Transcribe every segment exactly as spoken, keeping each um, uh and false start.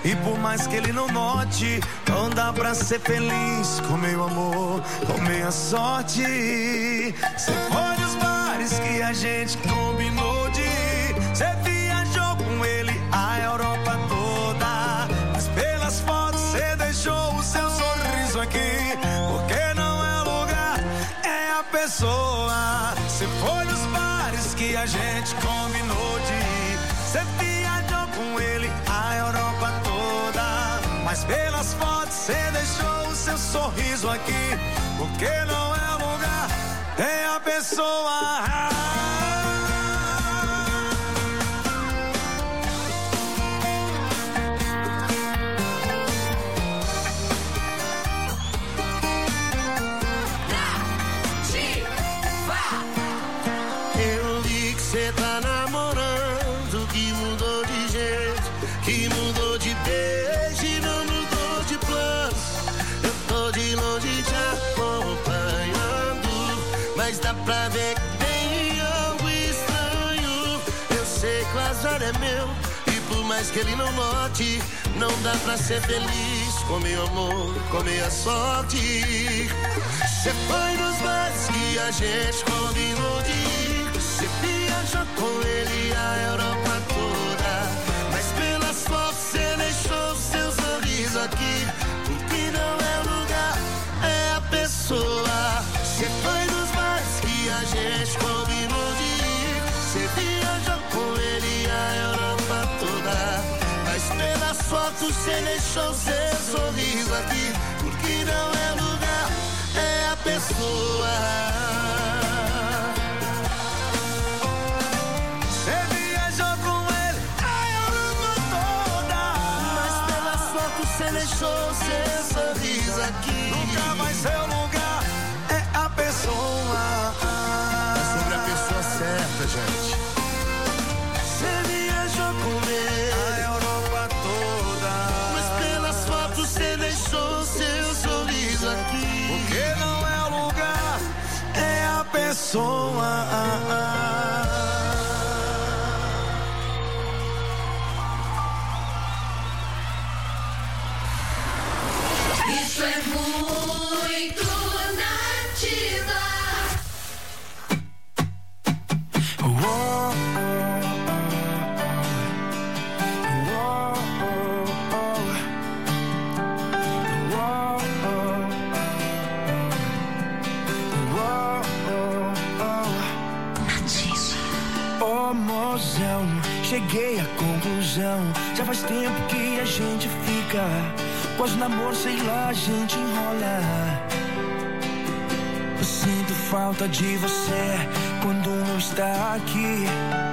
E por mais que ele não note, não dá pra ser feliz com meu amor, com minha sorte. Cê foi nos bares que a gente combinou de ir. Cê viajou com ele a Europa toda, mas pelas fotos cê deixou o seu sorriso aqui. Porque não é o lugar, é a pessoa. Cê foi nos bares que a gente combinou de ir. Cê viajou com ele a Europa toda, mas pelas fotos cê deixou o seu sorriso aqui. Porque não é o lugar, é a pessoa. Eu vi que cê tá namorando, que mudou de jeito, que mudou de beijo e não mudou de planos. Eu tô de longe te acompanhando, mas dá pra ver que tem algo estranho. Eu sei que o azar é meu, e por mais que ele não note, não dá pra ser feliz com meu amor, com minha sorte. Cê foi nos bares que a gente combinou de ir. Cê viajou com ele a Europa toda, mas pelas fotos cê deixou seu sorriso aqui. Porque não é o lugar, é a pessoa. Cê foi nos bares que a gente combinou de ir. Cê viajou com ele a Europa toda, mas pelas fotos cê deixou seu sorriso aqui. Porque não é o lugar, é a pessoa. Você deixou seu sorriso aqui. Nunca mais seu lugar, é a pessoa. É sobre a pessoa certa, gente. Você viajou com ele a Europa toda, mas pelas fotos você deixou seu sorriso aqui. Porque não é o lugar, é a pessoa. Isso é muito Nativa. Oh, oh, oh, oh, oh, oh, mozão, cheguei à conclusão. Já faz tempo que a gente fica, quase namoro, sei lá, a gente enrola. Eu sinto falta de você quando não está aqui.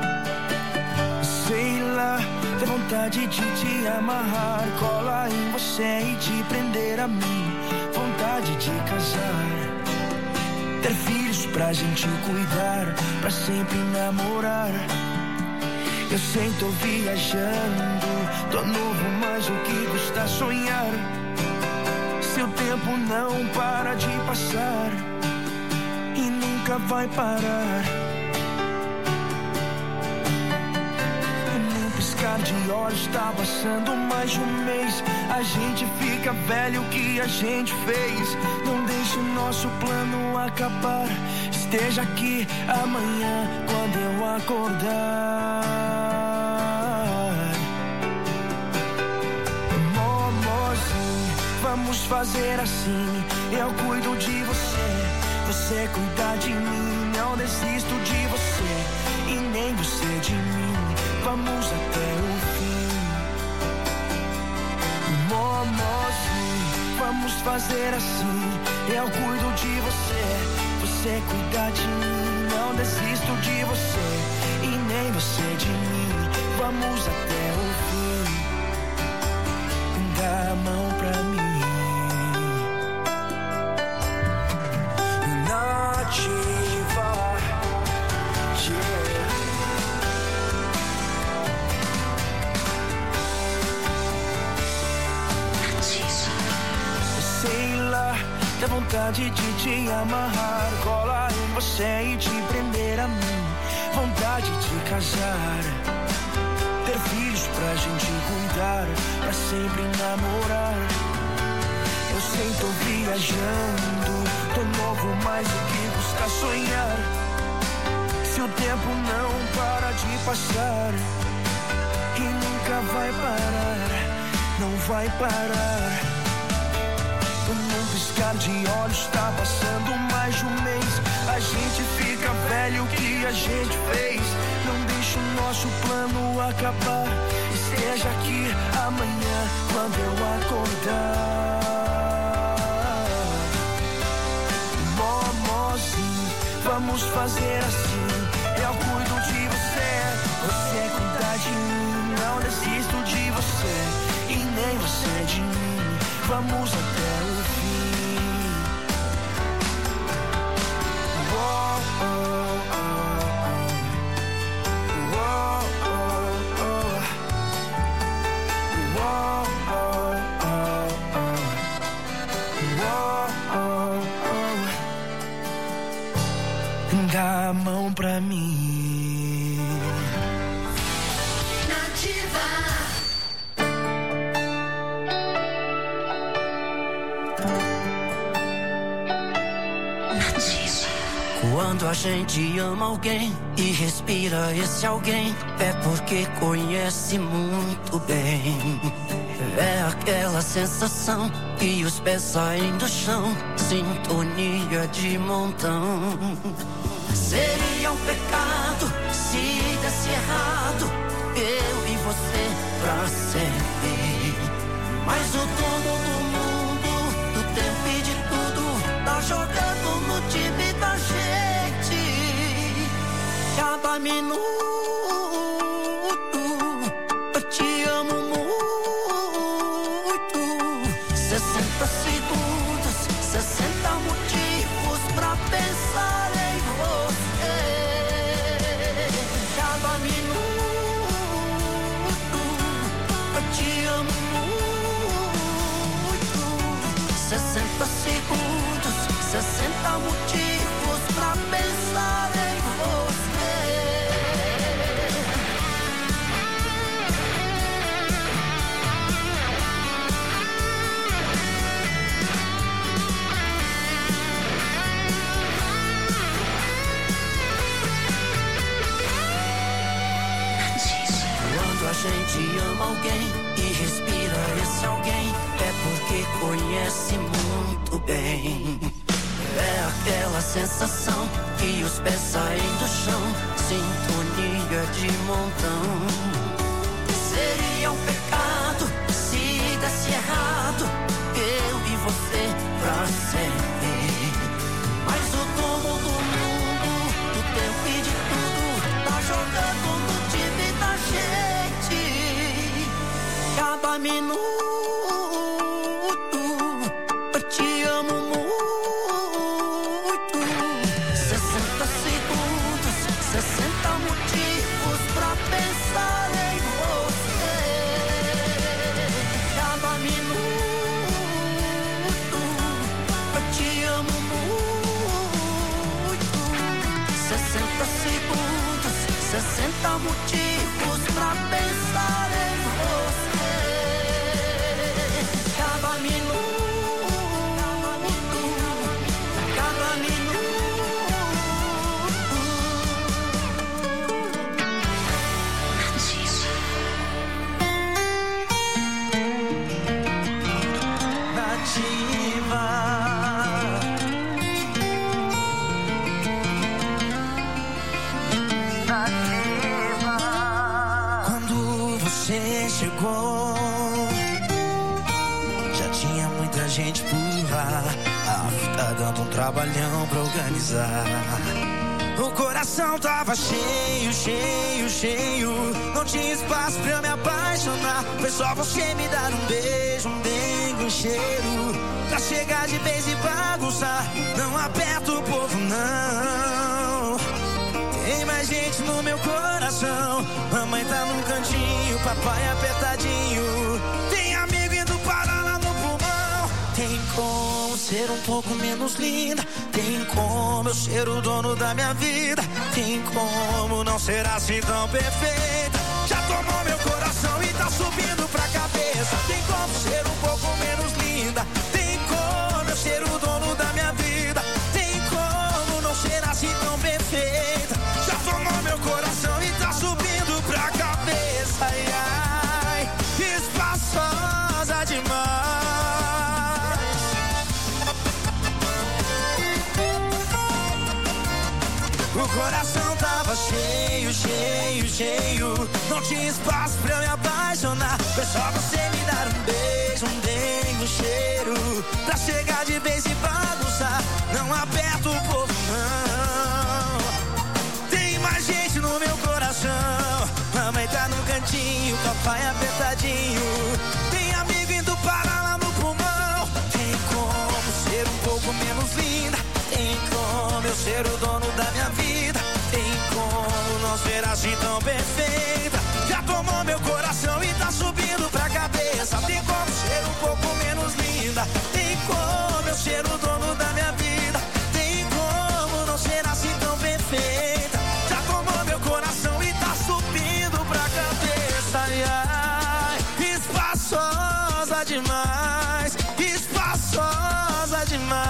Sei lá, dá vontade de te amarrar, colar em você e te prender a mim. Vontade de casar, ter filhos pra gente cuidar, pra sempre namorar. Eu sei, tô viajando, tô novo, mas o que custa sonhar? Seu tempo não para de passar e nunca vai parar. Num piscar de olhos tá passando mais de um mês. A gente fica velho, o que a gente fez? Não deixe o nosso plano acabar. Esteja aqui amanhã quando eu acordar. Vamos fazer assim, eu cuido de você, você cuida de mim. Não desisto de você e nem você de mim. Vamos até o fim. Momozinho, vamos fazer assim, eu cuido de você, você cuida de mim. Não desisto de você e nem você de mim. Vamos até o fim. Dá a mão pra mim. Nativa, yeah. Sei lá, dá vontade de te amarrar, colar em você e te prender a mim. Vontade de casar, ter filhos pra gente cuidar, pra sempre namorar. Eu sei, tô viajando, tô novo, mas o que custa sonhar? Se o tempo não para de passar, e nunca vai parar, não vai parar. Num piscar de olhos tá passando mais de um mês. A gente fica velho, o que a gente fez? Não deixa o nosso plano acabar. Esteja aqui amanhã quando eu acordar. Momozinho, vamos fazer assim. Eu cuido de você, você cuida de mim. Não desisto de você e nem você de mim. Vamos até o fim. Oh, oh, oh, oh. Oh, oh, oh. Oh, oh, oh, oh. Oh, oh. Dá a mão pra mim. Nativa. Quando a gente ama alguém e respira esse alguém, é porque conhece muito bem. É aquela sensação que os pés saem do chão, sintonia de montão. Seria um pecado se desse errado, eu e você pra sempre. Mas o dono do mundo, do tempo e de tudo, tá jogando no time da gente. Cada minuto, eu te amo muito. Sessenta segundos, sessenta motivos pra pensar em você. Cada minuto, eu te amo muito. Sessenta segundos, sessenta motivos pra pensar em você. Quando a gente ama alguém e respira esse alguém, é porque conhece muito bem. É aquela sensação que os pés saem do chão, sintonia de montão. Seria um pecado se desse errado, eu e você pra sempre. Mas o dono do mundo, do tempo e de tudo, tá jogando no time da gente. Cada minuto, eu te amo muito. Sessenta segundos, sessenta motivos pra pensar em você. Cada minuto, eu te amo muito. Sessenta segundos, sessenta motivos pra pensar em você. Cada minuto, cada minuto. Nativa. Nativa. Quando você chegou, já tinha muita gente por lá. Ah, tá dando um trabalhão pra organizar. O coração tava cheio, cheio, cheio. Não tinha espaço pra eu me apaixonar. Foi só você me dar um beijo, um dengue, um cheiro, pra chegar de vez e bagunçar. Não aperta o povo, não. Tem mais gente no meu coração. Mamãe tá num cantinho, papai apertadinho. Tem amigo indo parar lá no pulmão. Tem como ser um pouco menos linda. Tem como eu ser o dono da minha vida. Tem como não ser assim tão perfeita. Já tomou meu coração e tá subindo pra cabeça. Tem como ser um pouco menos linda. Tem como eu ser o dono da minha vida. Tem como não ser assim tão perfeita. Já tomou meu coração e tá subindo pra cabeça. Ai, ai, espaçosa demais. O coração tava cheio, cheio, cheio. Não tinha espaço pra eu me apaixonar. Foi só você me dar um beijo, um dengue, um cheiro, pra chegar de vez e bagunçar. Não aperta o povo, não. Tem mais gente no meu coração. Mamãe tá no cantinho, papai apertadinho. Tem amigo indo parar lá no pulmão. Tem como ser um pouco menos linda. Tem como eu ser o dono da minha vida. Tem como não ser assim tão perfeita. Já tomou meu coração e tá subindo pra cabeça. Tem como ser um pouco menos linda. Tem como eu ser o dono da minha vida. Tem como não ser assim tão perfeita. Já tomou meu coração e tá subindo pra cabeça. Ai, ai, espaçosa demais. Espaçosa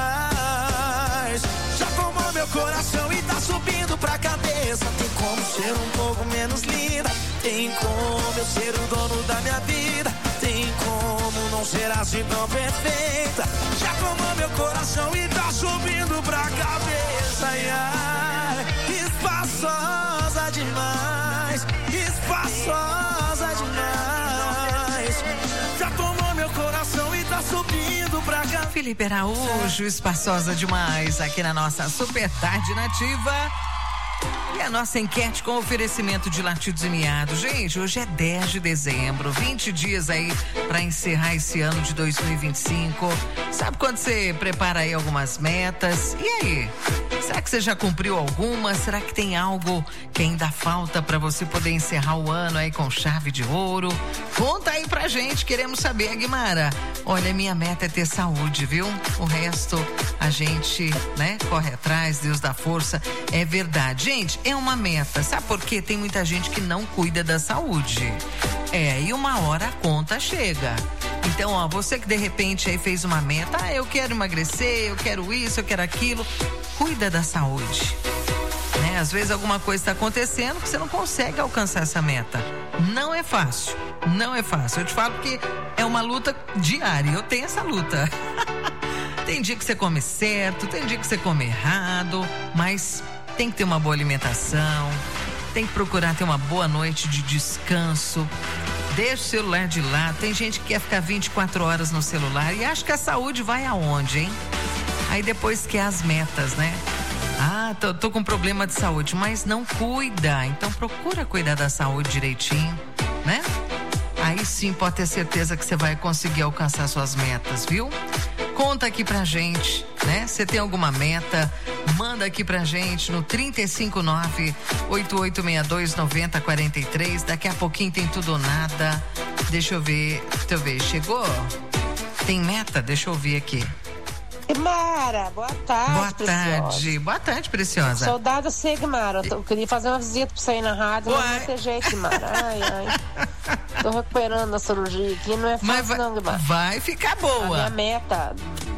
demais. Já tomou meu coração e tá subindo pra cabeça. Tem como ser um pouco menos linda. Tem como eu ser o dono da minha vida. Tem como não ser assim tão perfeita. Já tomou meu coração e tá subindo pra cabeça. Ai, ai, espaçosa demais. Espaçosa demais. Já tomou meu coração e tá subindo pra cabeça. Felipe Araújo, espaçosa demais, aqui na nossa Super Tarde Nativa. E a nossa enquete com oferecimento de latidos e miados. Gente, hoje é dez de dezembro, vinte dias aí para encerrar esse ano de dois mil e vinte e cinco. Sabe quando você prepara aí algumas metas? E aí? Será que você já cumpriu alguma? Será que tem algo que ainda falta para você poder encerrar o ano aí com chave de ouro? Conta aí pra gente, queremos saber, Guimara. Olha, minha meta é ter saúde, viu? O resto a gente, né, corre atrás, Deus dá força. É verdade. Gente, é uma meta. Sabe por quê? Tem muita gente que não cuida da saúde. É, e uma hora a conta chega. Então, ó, você que de repente aí fez uma meta, ah, eu quero emagrecer, eu quero isso, eu quero aquilo. Cuida da saúde. Né? Às vezes alguma coisa está acontecendo que você não consegue alcançar essa meta. Não é fácil. Não é fácil. Eu te falo que é uma luta diária. Eu tenho essa luta. Tem dia que você come certo, tem dia que você come errado, mas tem que ter uma boa alimentação, tem que procurar ter uma boa noite de descanso. Deixa o celular de lado. Tem gente que quer ficar vinte e quatro horas no celular e acha que a saúde vai aonde, hein? Aí depois quer as metas, né? Ah, tô, tô com problema de saúde, mas não cuida. Então procura cuidar da saúde direitinho, né? Aí sim pode ter certeza que você vai conseguir alcançar suas metas, viu? Conta aqui pra gente, né? Você tem alguma meta? Manda aqui pra gente no trinta e cinco nove, oito oito seis dois, nove zero quatro três. Daqui a pouquinho tem tudo ou nada. Deixa eu ver. Deixa eu ver. Chegou? Tem meta? Deixa eu ver aqui. Guimara, boa tarde. Boa Preciosa. tarde. Boa tarde, Preciosa. Soldado sei, Guimara. Eu, tô, eu queria fazer uma visita pra você ir na rádio, mas Uai. não tem jeito, Guimara. Ai, ai. Tô recuperando a cirurgia aqui, não é fácil, Mas vai, não, Guimara. vai ficar A boa. minha meta.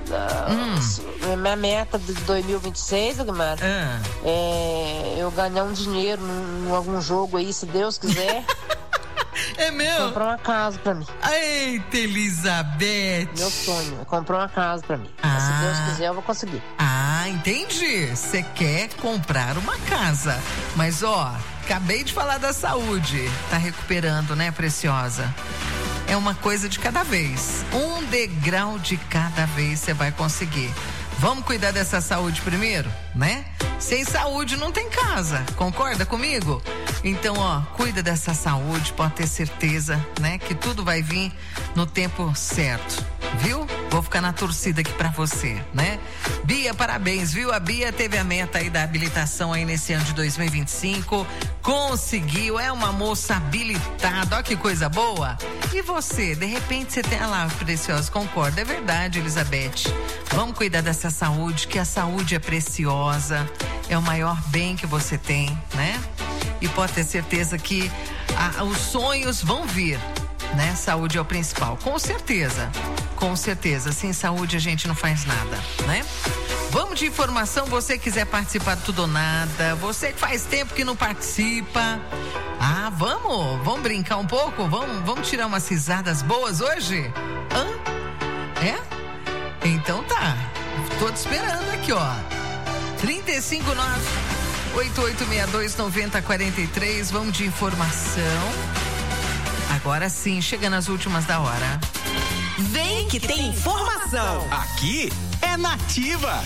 Uh, Minha meta de dois mil e vinte e seis, Guimara, Ah. é eu ganhar um dinheiro em, em algum jogo aí, se Deus quiser. É meu? Comprar uma casa pra mim. Eita, Elizabeth. Meu sonho é comprar uma casa pra mim. Ah. Se Deus quiser, eu vou conseguir. Ah, entendi. Você quer comprar uma casa. Mas, ó, acabei de falar da saúde. Tá recuperando, né, Preciosa? É uma coisa de cada vez. Um degrau de cada vez você vai conseguir. Vamos cuidar dessa saúde primeiro, né? Sem saúde não tem casa. Concorda comigo? Então, ó, cuida dessa saúde, pode ter certeza, né? Que tudo vai vir no tempo certo, viu? Vou ficar na torcida aqui pra você, né? Bia, parabéns, viu? A Bia teve a meta aí da habilitação aí nesse ano de dois mil e vinte e cinco. Conseguiu, é uma moça habilitada, ó que coisa boa. E você, de repente você tem, ah lá, Preciosa, concorda, é verdade, Elizabeth. Vamos cuidar dessa saúde, que a saúde é preciosa, é o maior bem que você tem, né? E pode ter certeza que ah, os sonhos vão vir. né? Saúde é o principal, com certeza, com certeza. Sem saúde a gente não faz nada, né? Vamos de informação, você quiser participar do Tudo ou Nada, você que faz tempo que não participa. Ah, vamos, vamos brincar um pouco? Vamos, vamos tirar umas risadas boas hoje? Hã? É? Então tá, tô te esperando aqui, ó. trinta e cinco nove oito oito seis dois nove zero quatro três, vamos de informação. Agora sim, chegando às últimas da hora. Vem que tem informação. Aqui é Nativa.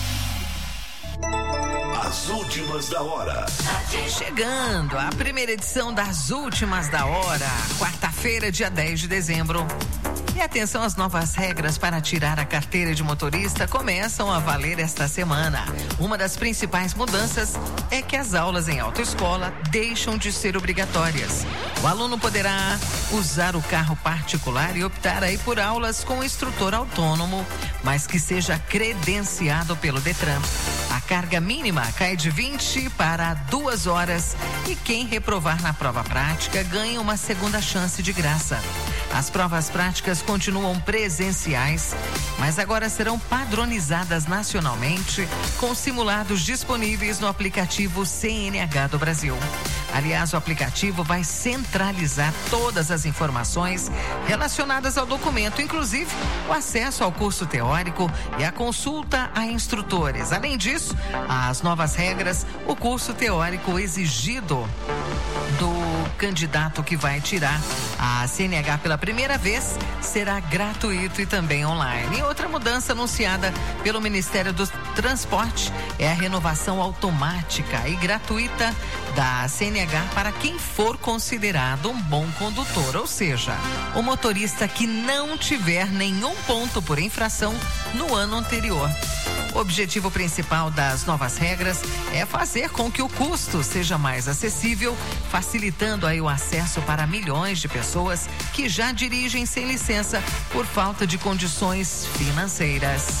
As últimas da hora. Chegando a primeira edição das últimas da hora, quarta-feira, dia dez de dezembro. E atenção, as novas regras para tirar a carteira de motorista começam a valer esta semana. Uma das principais mudanças é que as aulas em autoescola deixam de ser obrigatórias. O aluno poderá usar o carro particular e optar aí por aulas com instrutor autônomo, mas que seja credenciado pelo Detran. A carga mínima cai de vinte para duas horas e quem reprovar na prova prática ganha uma segunda chance de graça. As provas práticas continuam presenciais, mas agora serão padronizadas nacionalmente com simulados disponíveis no aplicativo C N H do Brasil. Aliás, o aplicativo vai centralizar todas as informações relacionadas ao documento, inclusive o acesso ao curso teórico e a consulta a instrutores. Além disso, as novas regras, o curso teórico exigido do candidato que vai tirar a C N H pela primeira vez será gratuito e também online. E outra mudança anunciada pelo Ministério do Transporte é a renovação automática e gratuita da C N H para quem for considerado um bom condutor, ou seja, o motorista que não tiver nenhum ponto por infração no ano anterior. O objetivo principal das novas regras é fazer com que o custo seja mais acessível, facilitando aí o acesso para milhões de pessoas que já dirigem sem licença por falta de condições financeiras.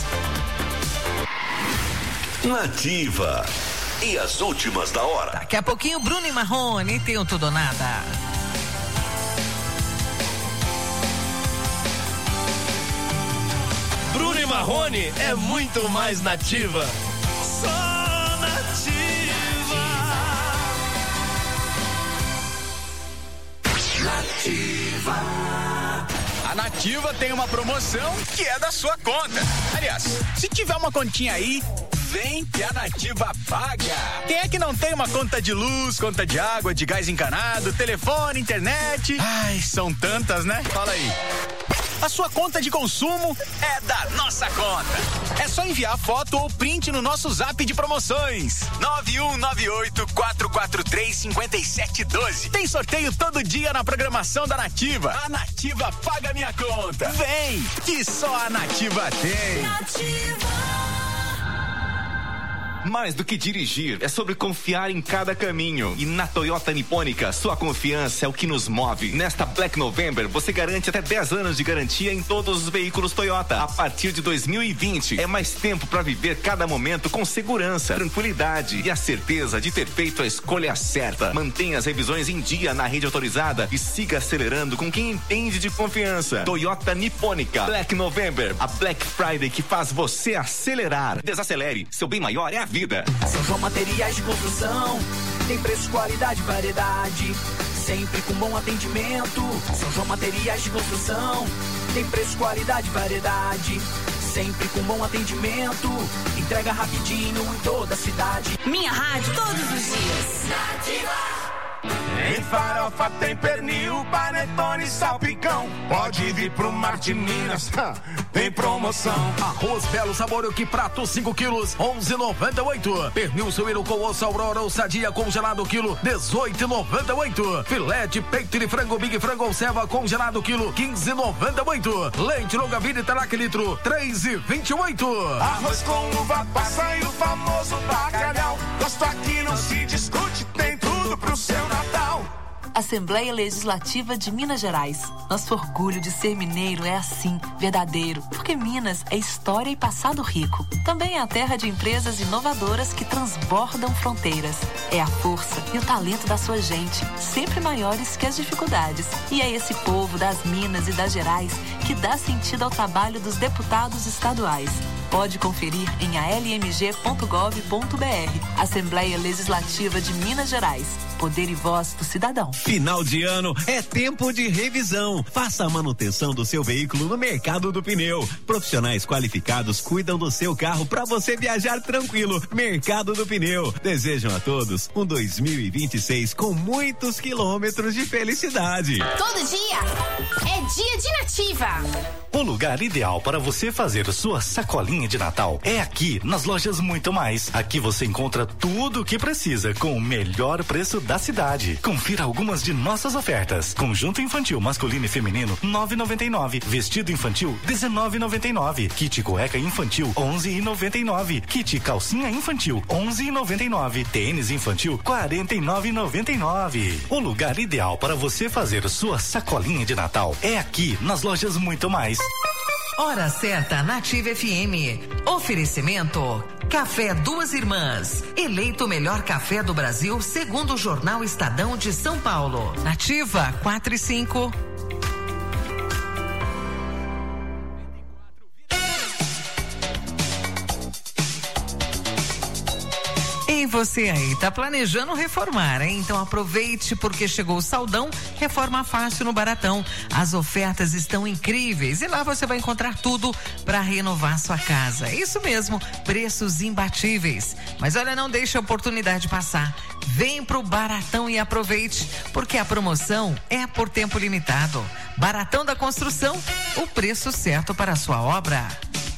Nativa. E as últimas da hora. Daqui a pouquinho, Bruno e Marrone tem o Tudo ou Nada. Bruno e Marrone é muito mais Nativa. Só Nativa. Nativa. A Nativa tem uma promoção que é da sua conta. Aliás, se tiver uma continha aí, vem que a Nativa paga. Quem é que não tem uma conta de luz, conta de água, de gás encanado, telefone, internet? Ai, são tantas, né? Fala aí. A sua conta de consumo é da nossa conta. É só enviar foto ou print no nosso zap de promoções. nove um nove oito quatro quatro três cinco sete um dois. Tem sorteio todo dia na programação da Nativa. A Nativa paga minha conta. Vem, que só a Nativa tem. Nativa. Mais do que dirigir, é sobre confiar em cada caminho. E na Toyota Nipônica, sua confiança é o que nos move. Nesta Black November, você garante até dez anos de garantia em todos os veículos Toyota. A partir de dois mil e vinte, é mais tempo para viver cada momento com segurança, tranquilidade e a certeza de ter feito a escolha certa. Mantenha as revisões em dia na rede autorizada e siga acelerando com quem entende de confiança. Toyota Nipônica. Black November, a Black Friday que faz você acelerar. Desacelere, seu bem maior é a vida. São João Materiais de Construção, tem preço, qualidade, variedade, sempre com bom atendimento. São João Materiais de Construção, tem preço, qualidade, variedade, sempre com bom atendimento. Entrega rapidinho em toda a cidade. Minha rádio todos os dias. Nativa. Tem farofa, tem pernil, panetone, salpicão. Pode vir pro Mar de Minas, tem promoção. Arroz Belo Sabor, o que prato cinco quilos, onze e noventa e oito. Pernil suíno com osso Aurora ou Sadia congelado quilo, dezoito e noventa e oito. Filé de peito de frango Big Frango ou Ceva congelado quilo, quinze e noventa e oito. Leite longa vida Italac litro, três e vinte e oito. Arroz com uva passa e o famoso bacalhau. Gosto aqui não se discute, tem tudo pro seu Natal. Assembleia Legislativa de Minas Gerais. Nosso orgulho de ser mineiro é assim, verdadeiro, porque Minas é história e passado rico. Também é a terra de empresas inovadoras que transbordam fronteiras. É a força e o talento da sua gente, sempre maiores que as dificuldades. E é esse povo das Minas e das Gerais que dá sentido ao trabalho dos deputados estaduais. Pode conferir em a l m g ponto gov ponto b r. Assembleia Legislativa de Minas Gerais. Poder e voz do cidadão. Final de ano é tempo de revisão. Faça a manutenção do seu veículo no Mercado do Pneu. Profissionais qualificados cuidam do seu carro para você viajar tranquilo. Mercado do Pneu. Desejam a todos um dois mil e vinte e seis com muitos quilômetros de felicidade. Todo dia é dia de Nativa. O lugar ideal para você fazer sua sacolinha de Natal é aqui, nas lojas Muito Mais. Aqui você encontra tudo o que precisa com o melhor preço da cidade. Confira algumas de nossas ofertas. Conjunto infantil masculino e feminino nove reais e noventa e nove centavos. Vestido infantil dezenove reais e noventa e nove centavos. Kit cueca infantil onze reais e noventa e nove centavos. Kit calcinha infantil onze reais e noventa e nove centavos. Tênis infantil quarenta e nove reais e noventa e nove centavos. O lugar ideal para você fazer sua sacolinha de Natal é aqui, nas lojas Muito Mais. Hora certa, Nativa F M. Oferecimento: Café Duas Irmãs. Eleito o melhor café do Brasil, segundo o Jornal Estadão de São Paulo. Nativa quatro e cinco. E você aí, tá planejando reformar, hein? Então aproveite porque chegou o Saldão, reforma fácil no Baratão. As ofertas estão incríveis e lá você vai encontrar tudo para renovar sua casa. Isso mesmo, preços imbatíveis. Mas olha, não deixe a oportunidade passar. Vem pro Baratão e aproveite, porque a promoção é por tempo limitado. Baratão da Construção, o preço certo para a sua obra.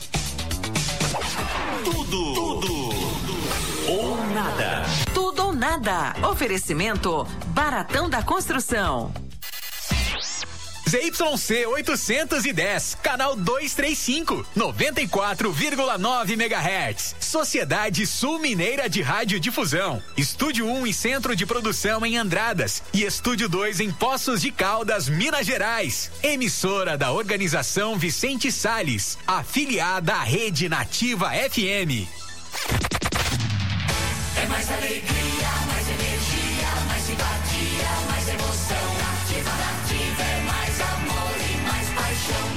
Tudo, tudo. Ou nada. Tudo ou nada. Oferecimento: Baratão da Construção. Z Y C oitocentos e dez, canal duzentos e trinta e cinco, noventa e quatro vírgula nove megahertz. Sociedade Sul Mineira de Radiodifusão. Estúdio um e Centro de Produção em Andradas. E Estúdio dois em Poços de Caldas, Minas Gerais. Emissora da Organização Vicente Salles. Afiliada à Rede Nativa F M. É mais alegria, mais energia, mais simpatia, mais emoção. Nativa, nativa, é mais amor e mais paixão.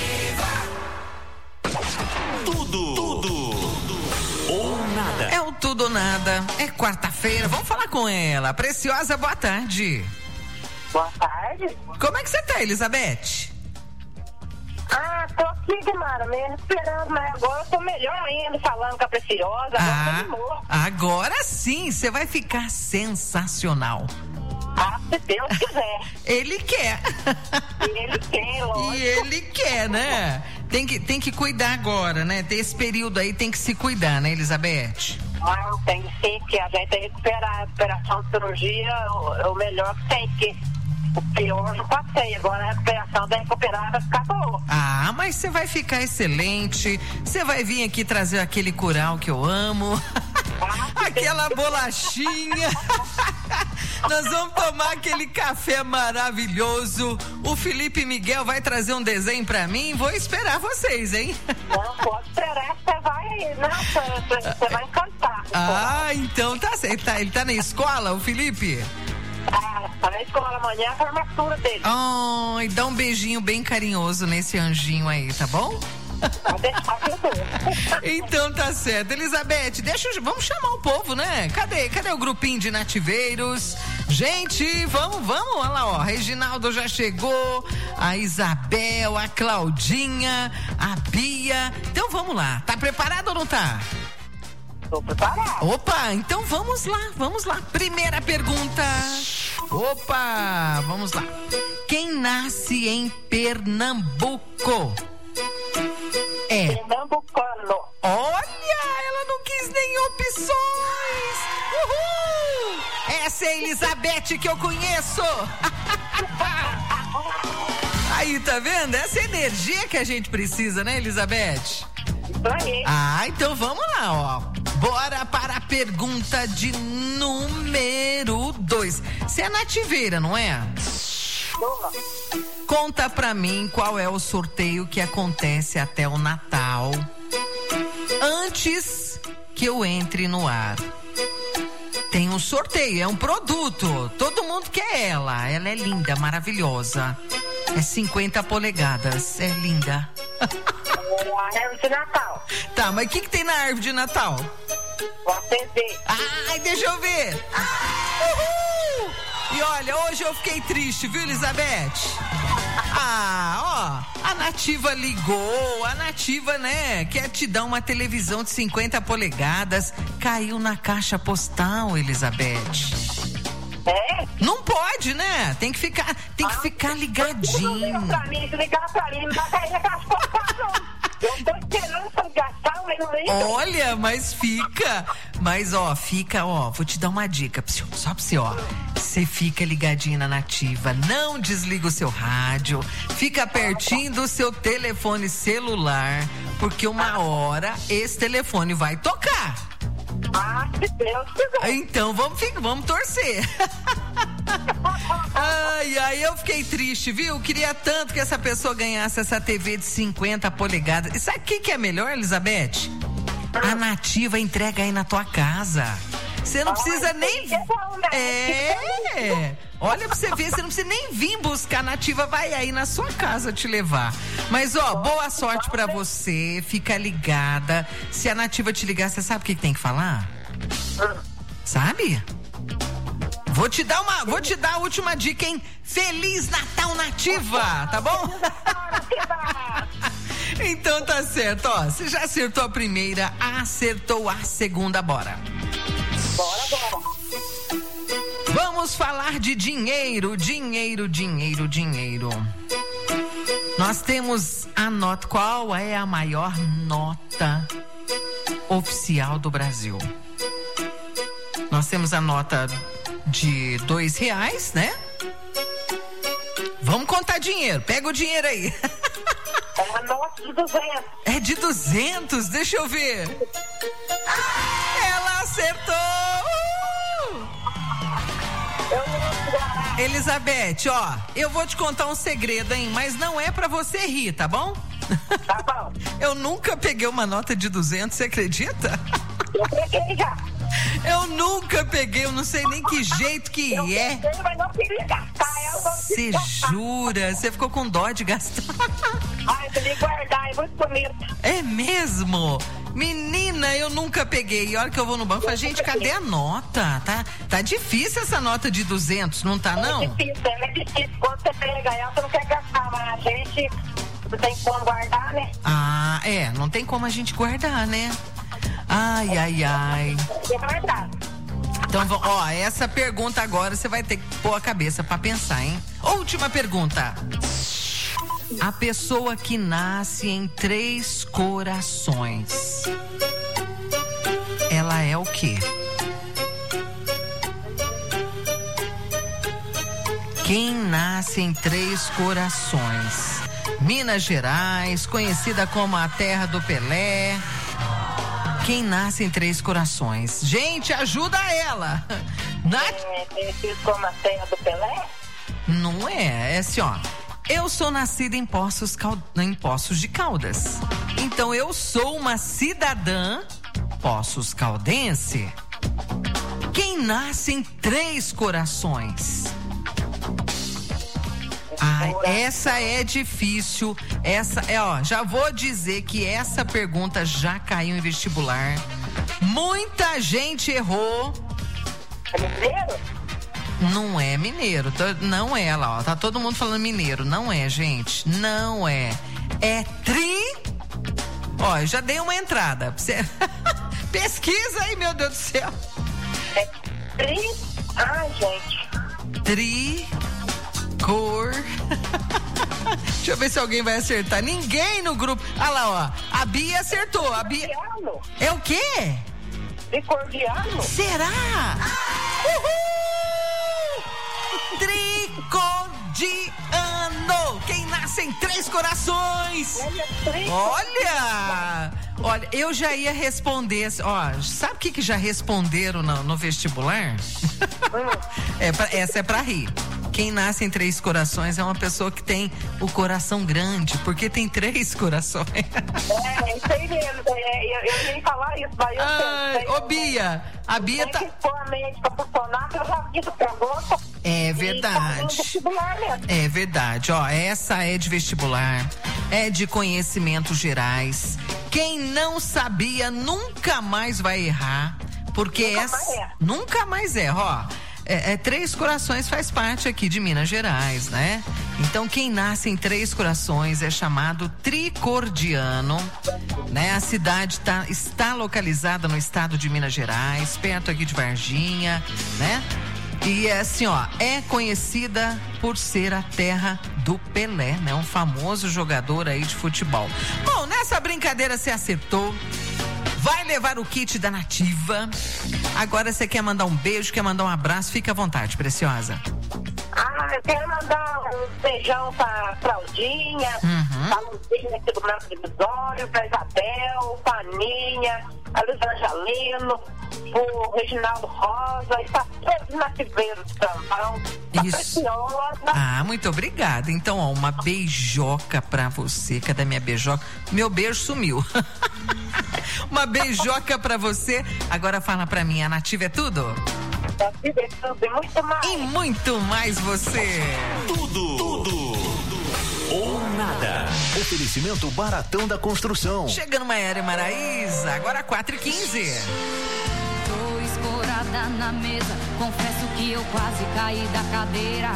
Nativa. Tudo, tudo, tudo ou nada. É o tudo ou nada. É quarta-feira, vamos falar com ela. Preciosa, boa tarde. Boa tarde. Como é que você tá, Elizabeth? Ah, tô aqui, Dimara, mesmo esperando, mas agora eu tô melhor ainda, falando com a Preciosa. Ah, agora sim, você vai ficar sensacional. Ah, se Deus quiser. Ele quer. Ele quer, lógico. E ele quer, né? Tem que, tem que cuidar agora, né? Tem esse período aí, tem que se cuidar, né, Elizabeth? Ah, tem sim, que a gente recuperar a recuperação de cirurgia é o melhor que tem, porque o pior eu passei, agora a recuperação da recuperar vai ficar boa. Ah, mas você vai ficar excelente. Você vai vir aqui trazer aquele curau que eu amo. Aquela bolachinha. Nós vamos tomar aquele café maravilhoso. O Felipe Miguel vai trazer um desenho pra mim. Vou esperar vocês, hein? Não, pode esperar que você vai, nossa, você vai encantar. Ah, então tá certo. Tá, ele tá na escola, o Felipe? Ah, tá na escola amanhã, a formatura dele. Oh, e dá um beijinho bem carinhoso nesse anjinho aí, tá bom? Então tá certo. Elizabeth, deixa eu, vamos chamar o povo, né? Cadê? Cadê o grupinho de nativeiros? Gente, vamos, vamos, olha lá, ó. Reginaldo já chegou, a Isabel, a Claudinha, a Bia. Então vamos lá. Tá preparado ou não tá? Tô preparado. Opa, então vamos lá, vamos lá. Primeira pergunta. Opa, vamos lá. Quem nasce em Pernambuco? É. Pernambucano. Olha, ela não quis nem opções. Uhul! Essa é a Elizabeth que eu conheço. Aí, tá vendo? Essa é a energia que a gente precisa, né, Elizabeth? Aí. Ah, então vamos lá, ó. Bora para a pergunta de número dois. Você é nativeira, não é? Boa. Conta pra mim qual é o sorteio que acontece até o Natal, antes que eu entre no ar. Tem um sorteio, é um produto. Todo mundo quer ela. Ela é linda, maravilhosa. É cinquenta polegadas. É linda. É a árvore de Natal. Tá, mas o que, que tem na árvore de Natal? Uma T V. Ai, deixa eu ver. Uhul! E olha, hoje eu fiquei triste, viu, Elizabeth? Ah, ó, a Nativa ligou, a Nativa, né, quer te dar uma televisão de cinquenta polegadas, caiu na caixa postal, Elizabeth. É? Não pode, né? Tem que ficar, tem que ah, ficar ligadinho. Liga pra mim, se ligar pra mim, não vai cair na caixa postal, não. Eu tô esperando pra gastar, mas não liga. Olha, mas fica, mas ó, fica, ó, vou te dar uma dica, só pra você, ó. Você fica ligadinho na Nativa, não desliga o seu rádio, fica pertinho do seu telefone celular, porque uma hora esse telefone vai tocar. Ah, se Deus quiser. Então vamos, vamos torcer. Ai, ai, eu fiquei triste, viu? Queria tanto que essa pessoa ganhasse essa T V de cinquenta polegadas. E sabe o que, que é melhor, Elizabeth? A Nativa entrega aí na tua casa. Você não precisa nem... É... Olha pra você ver, você não precisa nem vir buscar. A Nativa vai aí na sua casa te levar. Mas, ó, boa sorte pra você. Fica ligada. Se a Nativa te ligar, você sabe o que, que tem que falar? Sabe? Vou te dar uma, vou te dar a última dica, hein? Feliz Natal, Nativa, tá bom? Então tá certo, ó. Você já acertou a primeira, acertou a segunda, bora. Bora, bora. Vamos falar de dinheiro, dinheiro, dinheiro, dinheiro. Nós temos a nota, qual é a maior nota oficial do Brasil? Nós temos a nota de dois reais, né? Vamos contar dinheiro, pega o dinheiro aí. É uma nota de duzentos. É de duzentos, deixa eu ver. Ah, ela acertou! Uh! Elizabeth, ó, eu vou te contar um segredo, hein? Mas não é pra você rir, tá bom? Tá bom. Eu nunca peguei uma nota de duzentos, você acredita? Eu peguei já. Eu nunca peguei, eu não sei nem que jeito que eu é. Peguei, mas não queria gastar, Você jura? Você ficou com dó de gastar? Ah, eu queria guardar, é muito bonito. É mesmo? Menina, eu nunca peguei. E a hora que eu vou no banco, eu falo, gente, cadê a nota? Tá, tá difícil essa nota de duzentos, não tá, não? É difícil, é difícil. Quando você pega ela, você não quer gastar, mas a gente não tem como guardar, né? Ah, é, não tem como a gente guardar, né? Ai, ai, ai. É verdade. Então, ó, essa pergunta agora você vai ter que pôr a cabeça pra pensar, hein? Última pergunta. A pessoa que nasce em Três Corações, ela é o quê? Quem nasce em Três Corações? Minas Gerais, conhecida como a terra do Pelé. Quem nasce em Três Corações? Gente, ajuda ela. Nath... É conhecido como a terra do Pelé? Não é, é assim, ó. Eu sou nascida em Poços, Cal... em Poços de Caldas. Então eu sou uma cidadã Poços Caldense. Quem nasce em Três Corações? Ai, essa é difícil. Essa é, ó, já vou dizer que essa pergunta já caiu em vestibular. Muita gente errou. É mineiro? Não é mineiro, não é lá, ó. Tá todo mundo falando mineiro. Não é, gente. Não é. É tri. Ó, eu já dei uma entrada. Você... Pesquisa aí, meu Deus do céu. É tri. Ai, gente. Tri. Cor. Deixa eu ver se alguém vai acertar. Ninguém no grupo. Ah lá, ó. A Bia acertou. A Bia. É o quê? Tricordiano? Será? Uhul! Tricordiano. Quem nasce em Três Corações? Olha! Olha, eu já ia responder, ó, sabe o que que já responderam no, no vestibular? é pra, essa é pra rir. Quem nasce em Três Corações é uma pessoa que tem o coração grande, porque tem três corações. É, isso aí mesmo. É, eu, eu ia falar isso, mas eu Ai, sei. Ô, Bia, a Bia tá... Tem que pôr a mente pra funcionar, que eu já vi essa pergunta. É verdade. É verdade. Ó, essa é de vestibular, é de conhecimentos gerais. Quem não sabia nunca mais vai errar, porque nunca essa mais erra. nunca mais erra, ó. É, é, Três Corações faz parte aqui de Minas Gerais, né? Então quem nasce em Três Corações é chamado tricordiano, né? A cidade tá, está localizada no estado de Minas Gerais, perto aqui de Varginha, né? E é assim, ó, é conhecida por ser a terra do Pelé, né? Um famoso jogador aí de futebol. Bom, nessa brincadeira você acertou. Vai levar o kit da Nativa. Agora você quer mandar um beijo, quer mandar um abraço, fica à vontade, Preciosa. Ah, eu quero mandar um beijão pra Claudinha, uhum. pra Luzinha aqui do Branco Divisório, pra Isabel, pra Aninha, a Luiz Angelino, pro Reginaldo Rosa, e pra todos os nativeiros de Sambão. Isso. Ah, muito obrigada. Então, ó, uma beijoca pra você. Cadê minha beijoca? Meu beijo sumiu. Uma beijoca pra você. Agora fala pra mim, a Nativa é tudo? Nativa é tudo e muito mais. E muito mais você. Tudo, tudo. Ou nada. Oferecimento Baratão da Construção. Chegando Maiara e Maraísa, agora quatro e quinze. Tô escorada na mesa, confesso que eu quase caí da cadeira.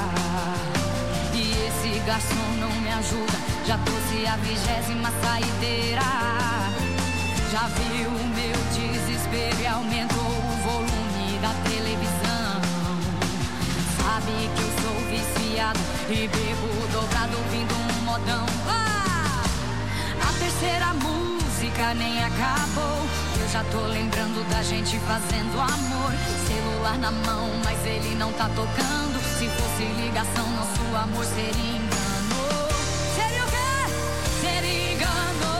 E esse garçom não me ajuda, já trouxe a vigésima saideira. Já viu o meu desespero e aumentou o volume da televisão. Sabe que eu sou viciada e bebo dobrado ouvindo um modão. Ah! A terceira música nem acabou. Eu já tô lembrando da gente fazendo amor. Celular na mão, mas ele não tá tocando. Se fosse ligação, nosso amor seria engano. Seria o quê? Seria engano.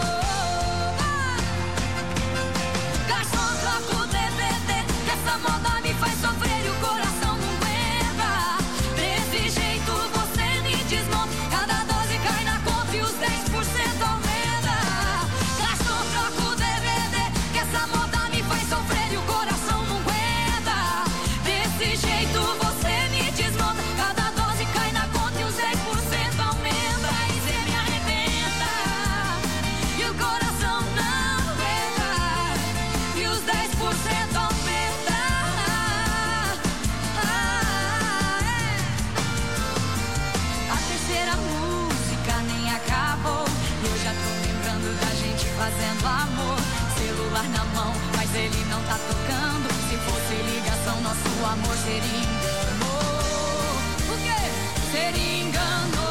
Essa moda me faz sofrer e o coração não aguenta. Desse jeito você me desmonta. Cada dose cai na conta e os dez por cento aumenta. Gastou, troca o D V D. Que essa moda me faz sofrer e o coração não aguenta. Desse jeito você me desmonta. Cada dose cai na conta e os dez por cento aumenta. E você me arrebenta e o coração não aguenta. E os dez por cento aumenta. Fazendo amor, celular na mão, mas ele não tá tocando. Se fosse ligação, nosso amor seria engano. O quê? Seria engano.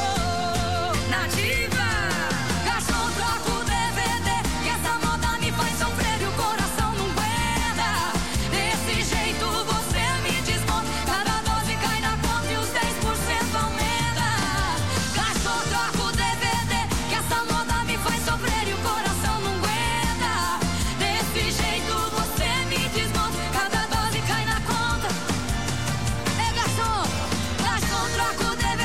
Nativa! Garçom, troca o D V D, que essa moda me faz sofrer e o coração não aguenta. Desse jeito você me desmonta. Cada dose cai na conta e os dez por cento aumenta. Garçom, troca o D V D, que essa moda me faz sofrer e o coração não aguenta. Desse jeito você me desmonta. Cada dose cai na conta. É garçom, garçom, troca o D V D.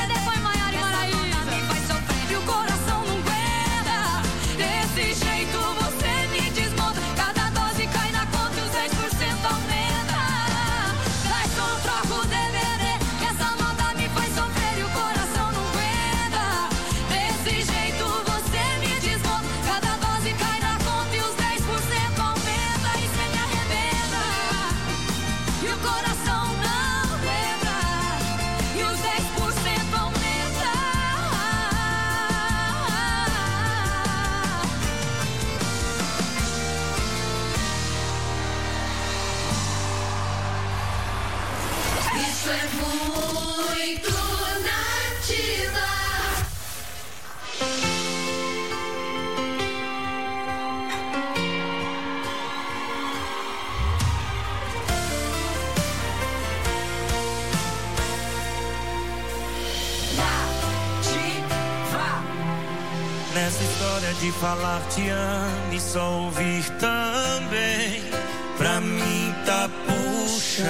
Nessa história de falar te amo e só ouvir também, pra mim tá puxado.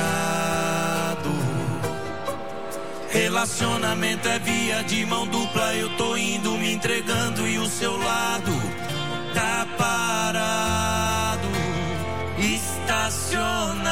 Relacionamento é via de mão dupla, eu tô indo me entregando e o seu lado tá parado, estacionado.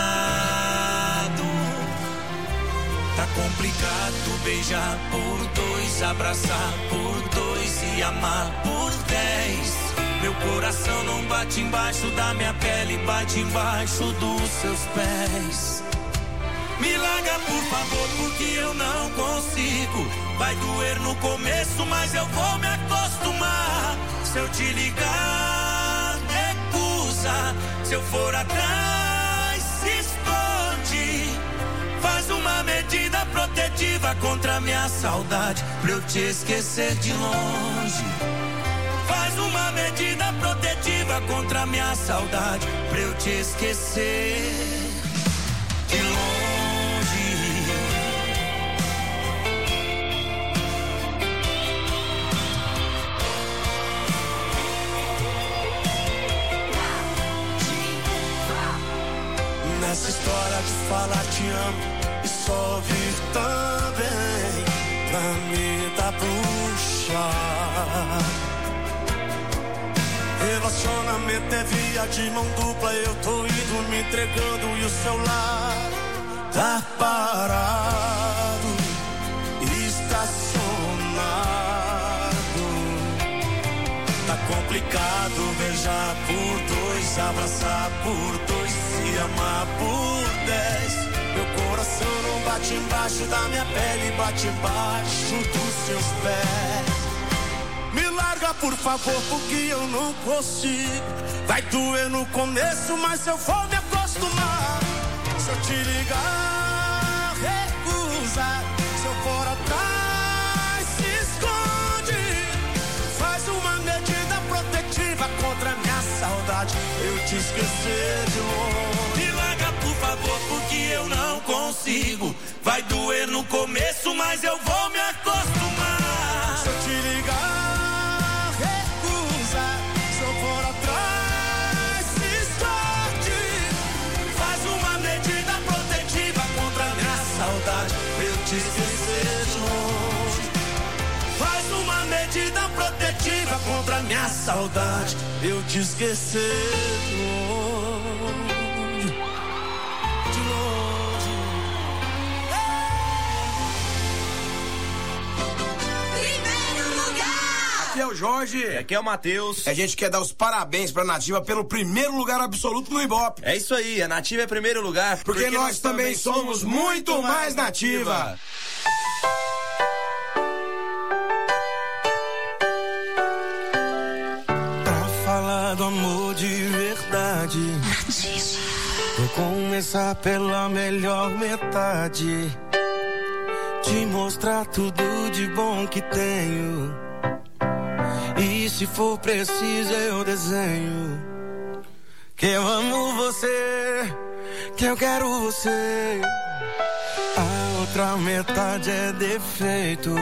Tá complicado beijar por dois, abraçar por dois e amar por dez. Meu coração não bate embaixo da minha pele, bate embaixo dos seus pés. Me larga por favor, porque eu não consigo. Vai doer no começo, mas eu vou me acostumar. Se eu te ligar, recusa. Se eu for atrás, se esconde. Faz uma medida protetiva contra a minha saudade, pra eu te esquecer de longe. Faz uma medida protetiva contra a minha saudade, pra eu te esquecer de longe. Nessa história de falar te amo e só ouvir também, pra mim tá puxado. Relacionamento é via de mão dupla, eu tô indo me entregando e o seu lado tá parado, estacionado. Tá complicado beijar por dois, abraçar por dois, se amar por dez. Meu coração não bate embaixo da minha pele, bate embaixo dos seus pés. Me larga por favor, porque eu não consigo. Vai doer no começo, mas eu vou me acostumar. Se eu te ligar, recusa. Se eu for atrás, se esconde. Faz uma medida protetiva contra a minha saudade, eu te esquecer de longe. Me larga por favor, porque eu não consigo. Vai doer no começo, mas eu vou me acostumar. Se eu te ligar, recusa. Se eu for atrás, se esconde. Faz uma medida protetiva contra a minha saudade, pra eu te esquecer de longe. Faz uma medida protetiva contra a minha saudade, eu te esquecer de longe. De longe. Primeiro lugar! Aqui é o Jorge. Aqui é o Matheus. A gente quer dar os parabéns pra Nativa pelo primeiro lugar absoluto no Ibope. É isso aí, a Nativa é primeiro lugar. Porque, porque nós, nós também somos muito mais Nativa. Do amor de verdade, vou começar pela melhor metade, te mostrar tudo de bom que tenho, e se for preciso eu desenho que eu amo você, que eu quero você. A outra metade é defeito,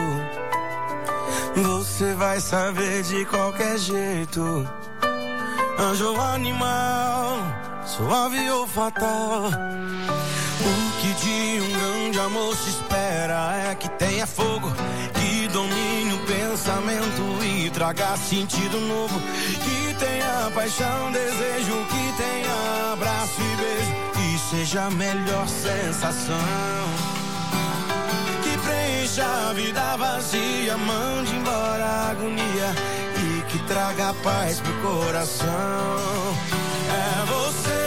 você vai saber de qualquer jeito. Anjo ou animal, suave ou fatal, o que de um grande amor se espera é que tenha fogo, que domine o pensamento e traga sentido novo, que tenha paixão, desejo, que tenha abraço e beijo, e seja a melhor sensação, que preencha a vida vazia, mande embora a agonia, que traga paz pro coração. É você,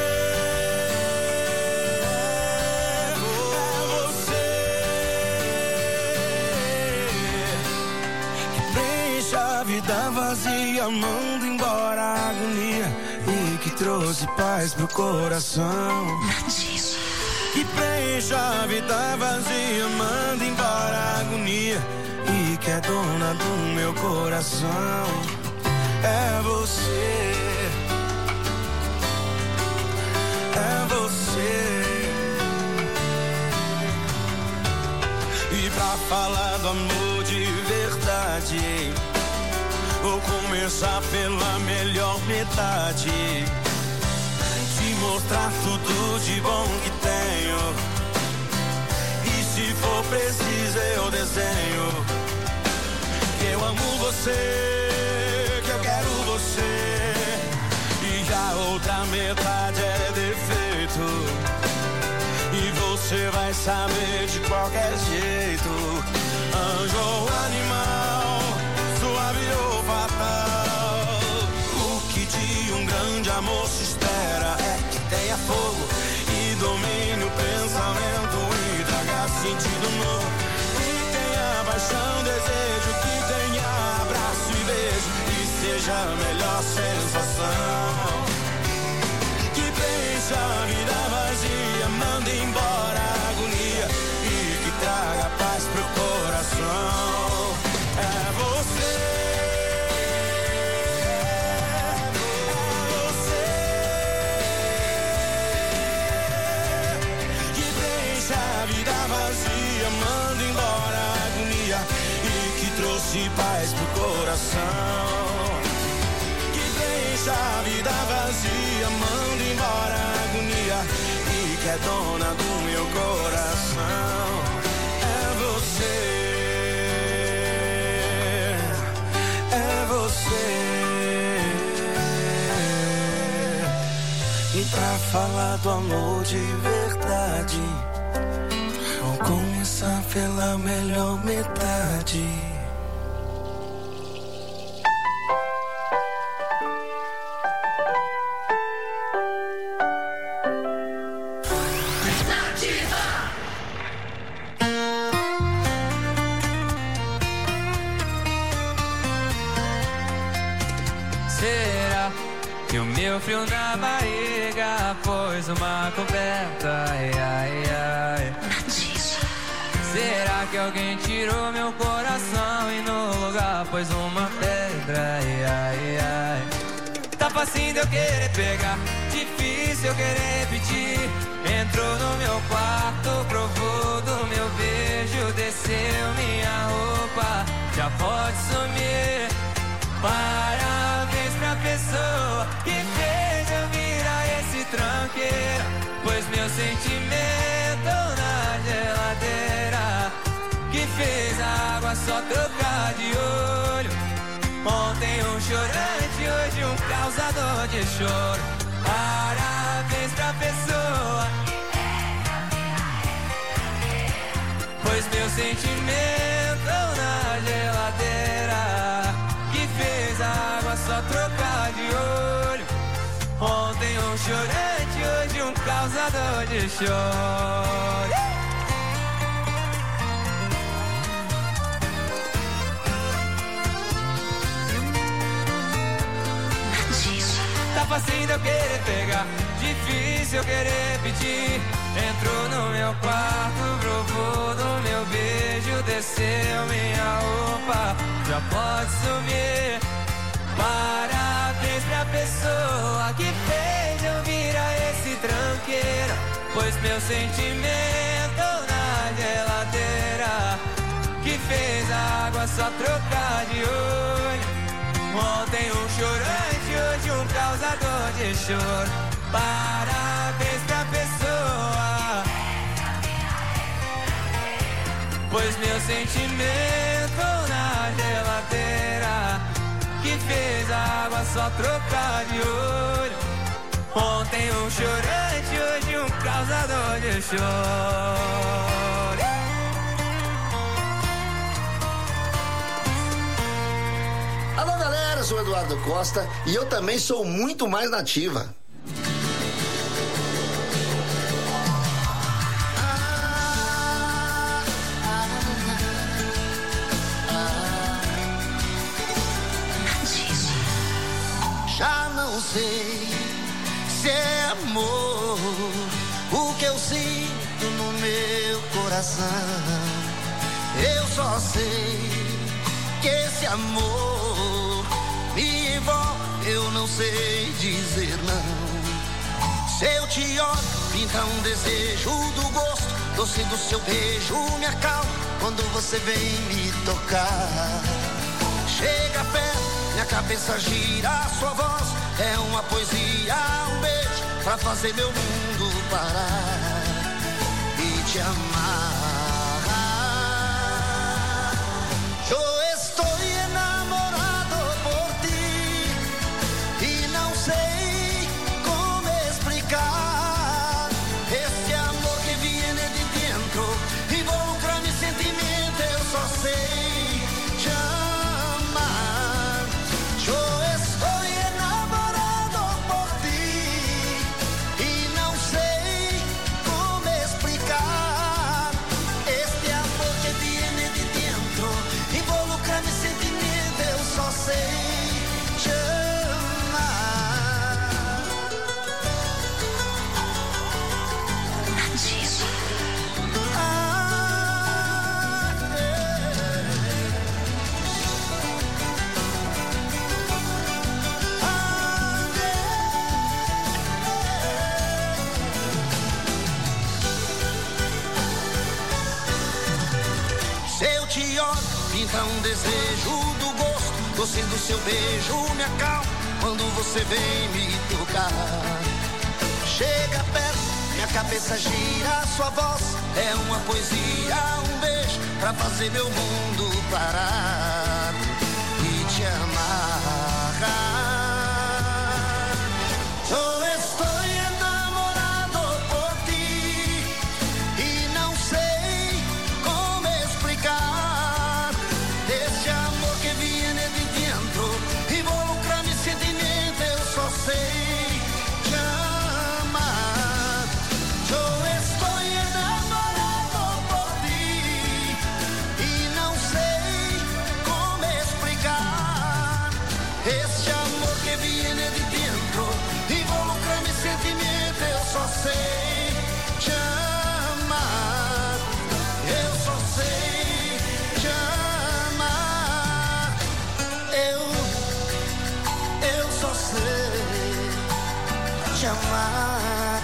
é você, que preenche a vida vazia, manda embora a agonia, e que trouxe paz pro coração. Que preenche a vida vazia, manda embora a agonia, e que é dona do meu coração. É você, é você. E pra falar do amor de verdade, Vou começar pela melhor metade, te mostrar tudo de bom que tenho. E se for preciso eu desenho que eu amo você, que eu quero você. E a outra metade é defeito, e você vai saber de qualquer jeito. Anjo ou animal, suave ou fatal, o que de um grande amor se espera é que tenha fogo e domine o pensamento e traga sentido novo. E tenha paixão, desejo, que tenha abraço e beijo e seja a melhor sensação. Que preencha a vida vazia, manda embora a agonia e que traga paz pro coração. É você, é você, que preencha a vida vazia, manda embora a agonia e que trouxe paz pro coração. Que preencha a vida vazia, manda embora a agonia e que é dona do meu coração. É você. E pra falar do amor de verdade, vou começar pela melhor metade. Meu frio na barriga pôs uma coberta, ai, ai, ai. Será que alguém tirou meu coração e no lugar pôs uma pedra, ai, ai, ai. Tá facinho de eu querer pegar, difícil eu querer pedir. Entrou no meu quarto, provou do meu beijo, desceu minha roupa, já pode sumir. Parabéns pra pessoa que fez eu virar esse tranqueira, pois meu sentimento na geladeira, que fez a água só trocar de olho. Ontem um chorante, hoje um causador de choro. Parabéns pra pessoa, pois meu sentimento na geladeira, fez a água só trocar de olho. Ontem um chorante, hoje um causador de choro. Tá facinho de eu querer pegar, difícil eu querer pedir. Entrou no meu quarto, provou do meu beijo, desceu minha roupa, já pode sumir. Parabéns pra pessoa que fez eu virar esse tranqueira, pois meu sentimento na geladeira, que fez a água só trocar de olho. Ontem um chorante, hoje um causador de choro. Parabéns pra pessoa, pois meu sentimento na geladeira, que fez a água só trocar de olho. Ontem um chorante, hoje um causador de choro. Alô galera, sou o Eduardo Costa e eu também sou muito mais nativa. Já não sei se é amor o que eu sinto no meu coração. Eu só sei que esse amor me envolve, eu não sei dizer não. Se eu te olho, pinta um desejo do gosto doce do seu beijo, me acalma quando você vem me tocar. Chega perto, minha cabeça gira, sua voz é uma poesia, um beijo pra fazer meu mundo parar e te amar. Eu estou enamorado por ti e não sei como explicar esse amor que viene de dentro, involucra meu sentimento, eu só sei te amar. Eu estou enamorado por ti e não sei como explicar este amor que viene de dentro, involucra meu sentimento, eu só sei te amar. Nativa. Se eu te olho, pinta um desejo do gosto, doce do seu beijo me acalma quando você vem me tocar. Chega perto, minha cabeça gira, sua voz é uma poesia, um beijo pra fazer meu mundo parar e te amar. Eu estou enamorado por ti e não sei como explicar esse amor que viene de dentro, involucra meu sentimento, eu só sei te amar. Eu estou enamorado por ti e não sei como explicar esse amor que viene de dentro, involucra meu sentimento, eu só sei te amar. Eu só sei te amar. Eu, eu só sei te amar.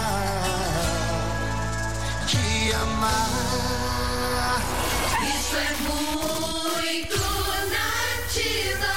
Te amar. Isso é muito nativa.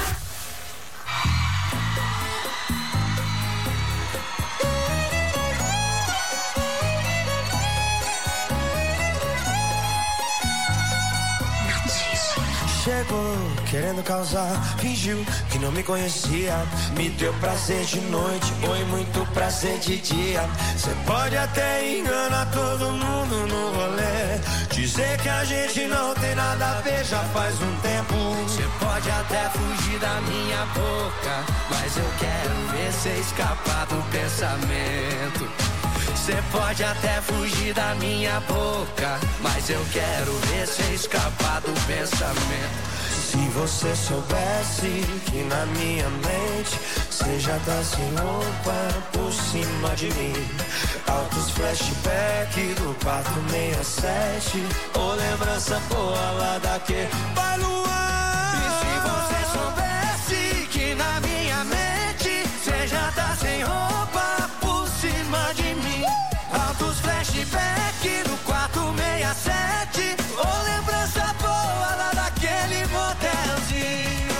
Chegou querendo causar, fingiu que não me conhecia, me deu prazer de noite, foi muito prazer de dia. Cê pode até enganar todo mundo no rolê, dizer que a gente não tem nada a ver já faz um tempo. Cê pode até fugir da minha boca, mas eu quero ver cê escapar do pensamento. Cê pode até fugir da minha boca, mas eu quero ver cê escapar do pensamento. Se você soubesse que na minha mente cê já tá sem roupa por cima de mim, altos flashback do quarto sessenta e sete, ou lembrança boa lá daquele vai Luan. E se você soubesse que na minha mente cê já tá sem roupa por cima de mim, altos flashback do quarto sessenta e sete, ou lembrança boa lá daquele motelzinho.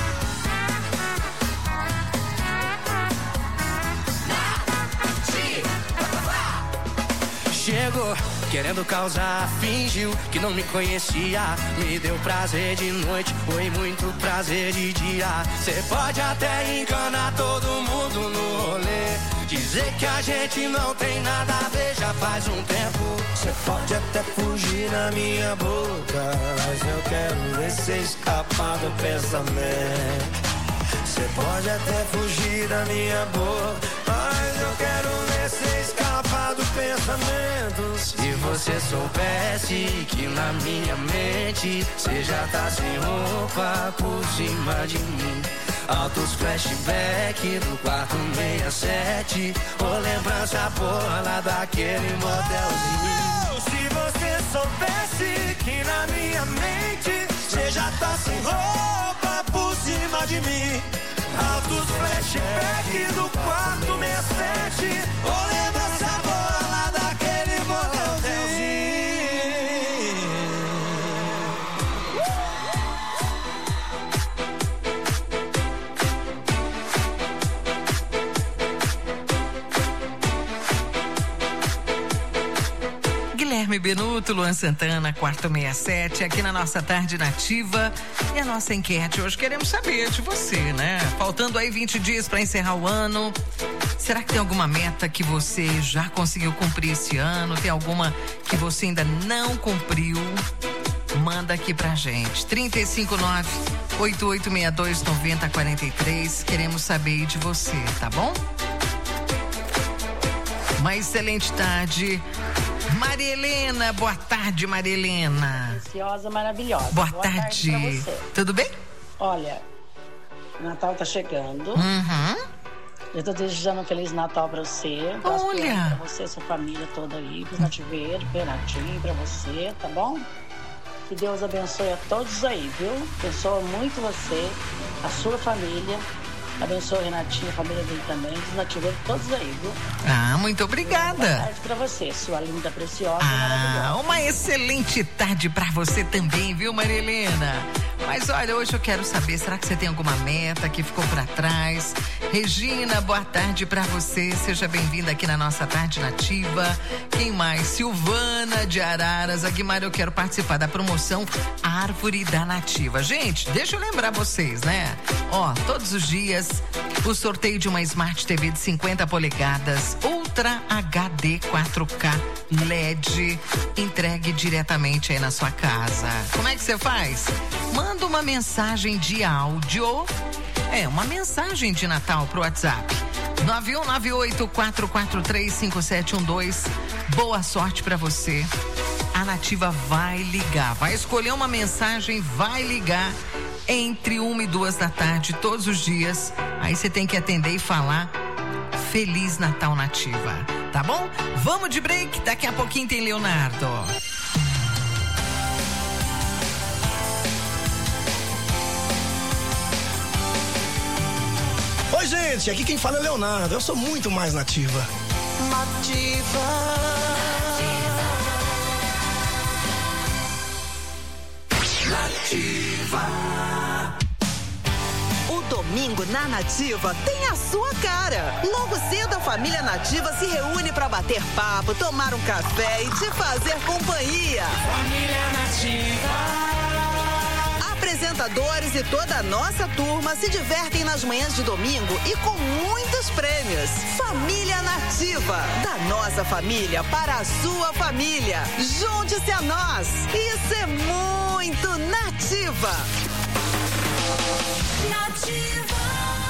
Chegou querendo causar, fingiu que não me conhecia, me deu prazer de noite, foi muito prazer de dia. Cê pode até enganar todo mundo no rolê, dizer que a gente não tem nada a ver já faz um tempo. Cê pode até fugir na minha boca, mas eu quero ver cê escapar do pensamento. Cê pode até fugir da minha boca, mas eu quero ver cê escapar do pensamento. Se você soubesse que na minha mente cê já tá sem roupa por cima de mim, altos flashback do quarto sessenta e sete, ou lembrança boa lá daquele motelzinho. Se você soubesse que na minha mente cê já tá sem roupa por cima de mim, altos flashback do quarto sessenta e sete, ou lembrança boa lá daquele motelzinho. Benuto, Luan Santana, quarto sessenta e sete, aqui na nossa tarde nativa. E a nossa enquete hoje, queremos saber de você, né? Faltando aí vinte dias para encerrar o ano. Será que tem alguma meta que você já conseguiu cumprir esse ano? Tem alguma que você ainda não cumpriu? Manda aqui pra gente. trinta e cinco nove, oito oito seis dois, nove zero quatro três. Queremos saber de você, tá bom? Uma excelente tarde. Maria Helena, boa tarde, Maria Helena. Preciosa, maravilhosa. Boa, boa tarde. tarde pra você. Tudo bem? Olha, o Natal tá chegando. Uhum. Eu tô desejando um Feliz Natal pra você. Olha. Pra você, sua família toda aí, pros nativeiros, pro Renatinho, pra você, tá bom? Que Deus abençoe a todos aí, viu? Abençoa muito você, a sua família. Abençoe o Renatinho, a família dele também, os nativeiros todos aí, viu? Ah, muito obrigada. Boa tarde pra você, sua linda, preciosa, ah, maravilhosa. Uma excelente tarde pra você também, viu, Maria Helena? Mas olha, hoje eu quero saber, será que você tem alguma meta que ficou pra trás? Regina, boa tarde pra você, seja bem-vinda aqui na nossa tarde nativa. Quem mais? Silvana de Araras, Aguimar, eu quero participar da promoção Árvore da Nativa. Gente, deixa eu lembrar vocês, né? Ó, todos os dias, o sorteio de uma Smart T V de cinquenta polegadas, Ultra H D quatro K L E D, entregue diretamente aí na sua casa. Como é que você faz? Manda uma mensagem de áudio, é, uma mensagem de Natal pro WhatsApp. nove um nove oito, quatro quatro três, cinco sete um dois. Boa sorte pra você. A Nativa vai ligar, vai escolher uma mensagem, vai ligar entre uma e duas da tarde, todos os dias. Aí você tem que atender e falar Feliz Natal Nativa, tá bom? Vamos de break, daqui a pouquinho tem Leonardo. Oi, gente, aqui quem fala é Leonardo. Eu sou muito mais nativa. Nativa. Nativa. O domingo na Nativa tem a sua cara. Logo cedo a família Nativa se reúne para bater papo, tomar um café e te fazer companhia. Família Nativa. Apresentadores e toda a nossa turma se divertem nas manhãs de domingo e com muitos prêmios. Família Nativa, da nossa família para a sua família. Junte-se a nós. Isso é muito Nativa. Nativa.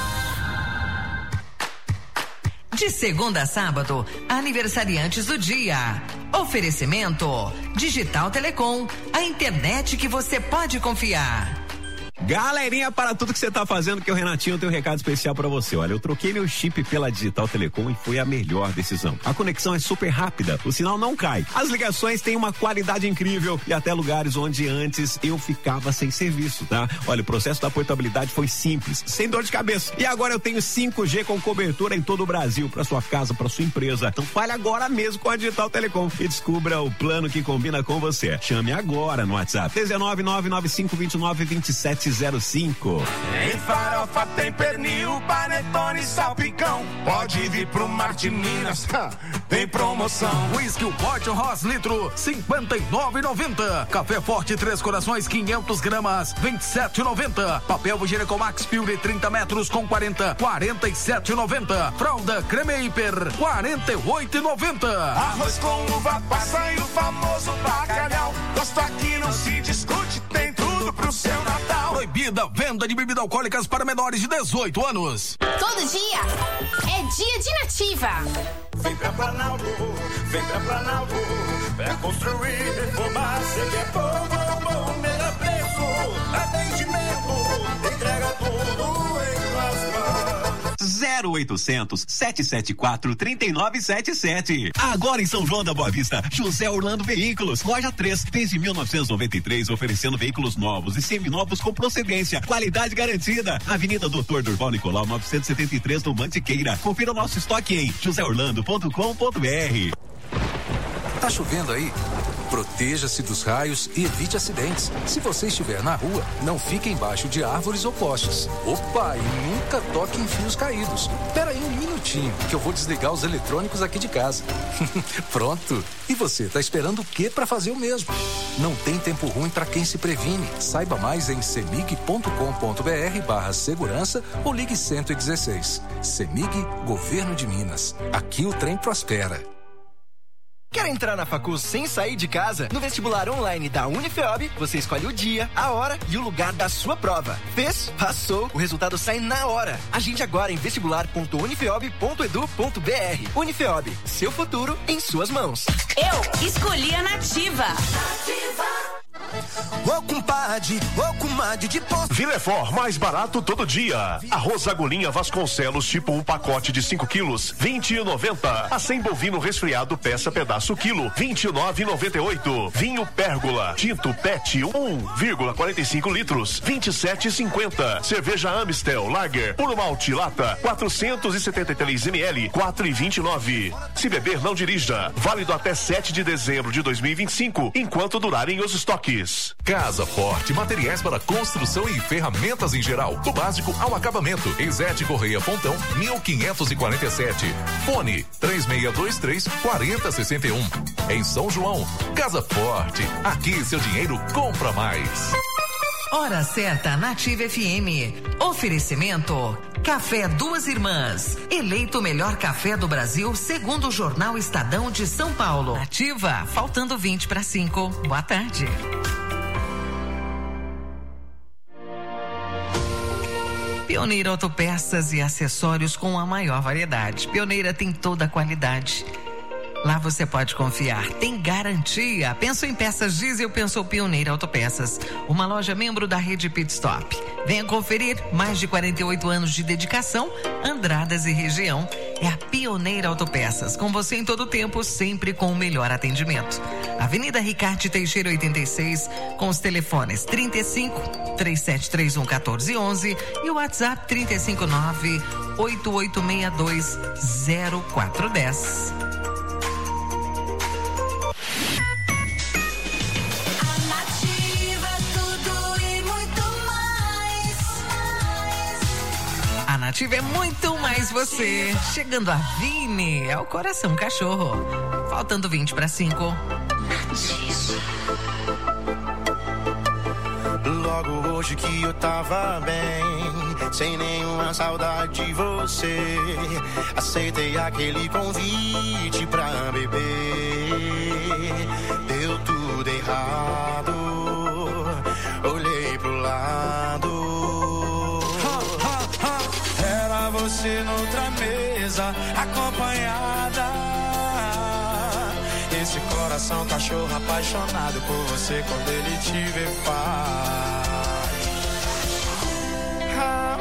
De segunda a sábado, aniversariantes do dia. Oferecimento Digital Telecom, a internet que você pode confiar. Galerinha, para tudo que você tá fazendo, que o Renatinho tem um recado especial para você. Olha, eu troquei meu chip pela Digital Telecom e foi a melhor decisão. A conexão é super rápida, o sinal não cai. As ligações têm uma qualidade incrível e até lugares onde antes eu ficava sem serviço, tá? Olha, o processo da portabilidade foi simples, sem dor de cabeça. E agora eu tenho cinco G com cobertura em todo o Brasil, para sua casa, para sua empresa. Então fale agora mesmo com a Digital Telecom e descubra o plano que combina com você. Chame agora no WhatsApp dezenove, nove nove cinco, vinte e nove, vinte e sete zero cinco. Tem farofa, tem pernil, panetone, salpicão. Pode vir pro Mar de Minas, tem promoção. Whisky Forte Ross litro, cinquenta e nove reais e noventa centavos. Café Forte Três Corações, quinhentas gramas, vinte e sete reais e noventa centavos. Papel higiênico Max Pure trinta metros com quarenta, quarenta e sete reais e noventa centavos. Fralda Creme Hiper, quarenta e oito reais e noventa centavos. Arroz com uva passa e o famoso bacalhau. Gosto aqui não se discute, tem tudo pro seu Natal. Proibida venda de bebidas alcoólicas para menores de dezoito anos. Todo dia é dia de Nativa. Vem pra Planalto, vem pra Planalto, pra construir, reformar, você quer bom, bom, bom, melhor preço, atendimento, entrega tudo em tuas mãos. zero oitocentos, sete sete quatro, três nove sete sete. Agora em São João da Boa Vista, José Orlando Veículos, loja três, desde mil novecentos e noventa e três, oferecendo veículos novos e seminovos com procedência, qualidade garantida. Avenida Doutor Durval Nicolau, novecentos e setenta e três, no Mantiqueira. Confira o nosso estoque em josé orlando ponto com ponto br. Tá chovendo aí? Proteja-se dos raios e evite acidentes. Se você estiver na rua, não fique embaixo de árvores ou postes. Opa, e nunca toque em fios caídos. Espera aí um minutinho, que eu vou desligar os eletrônicos aqui de casa. Pronto. E você, tá esperando o quê para fazer o mesmo? Não tem tempo ruim para quem se previne. Saiba mais em semig ponto com ponto br barra segurança ou ligue cento e dezesseis. Semig, Governo de Minas. Aqui o trem prospera. Quer entrar na facul sem sair de casa? No vestibular online da Unifeob, você escolhe o dia, a hora e o lugar da sua prova. Fez? Passou. O resultado sai na hora. Agende agora em vestibular ponto unifeob ponto edu ponto br. Unifeob, seu futuro em suas mãos. Eu escolhi a Nativa. Nativa. Ô compadre, ô comadre de posto. Villefort, mais barato todo dia. Arroz agulhinha Vasconcelos, tipo um pacote de cinco quilos, vinte e noventa. Acém bovino resfriado, peça pedaço quilo, vinte e nove e noventa e oito. Vinho Pérgola, tinto Pet, um vírgula quarenta e cinco litros, vinte e sete e cinquenta. Cerveja Amstel Lager, puro malte lata, quatrocentos e setenta e três mililitros, quatro e vinte e nove. Se beber, não dirija. Válido até sete de dezembro de dois mil e vinte e cinco, enquanto durarem os estoques. Casa Forte, materiais para construção e ferramentas em geral, do básico ao acabamento. Izete Correia Pontão, mil quinhentos e quarenta e sete. Fone três seis dois três, quatro zero seis um. Em São João, Casa Forte. Aqui seu dinheiro compra mais. Hora certa, Nativa F M. Oferecimento Café Duas Irmãs, eleito o melhor café do Brasil, segundo o jornal Estadão de São Paulo. Nativa, faltando vinte para cinco. Boa tarde. Pioneira Autopeças e acessórios com a maior variedade. Pioneira tem toda a qualidade. Lá você pode confiar, tem garantia. Pensou em peças diesel, pensou Pioneira Autopeças. Uma loja membro da rede Pit Stop. Venha conferir, mais de quarenta e oito anos de dedicação, Andradas e região. É a Pioneira Autopeças, com você em todo tempo, sempre com o melhor atendimento. Avenida Ricardo Teixeira oitenta e seis, com os telefones trinta e cinco, três sete três um, um quatro um um e o WhatsApp trinta e cinco nove, oito oito seis dois, zero quatro um zero. A Nativa é muito mais você. Chegando a Vini, é o Coração Cachorro. Faltando vinte para cinco. Logo hoje que eu tava bem, sem nenhuma saudade de você, aceitei aquele convite pra beber. Deu tudo errado, olhei pro lado. Era você noutra mesa, acompanhada. Esse coração cachorro apaixonado por você, quando ele te vê faz. Ah,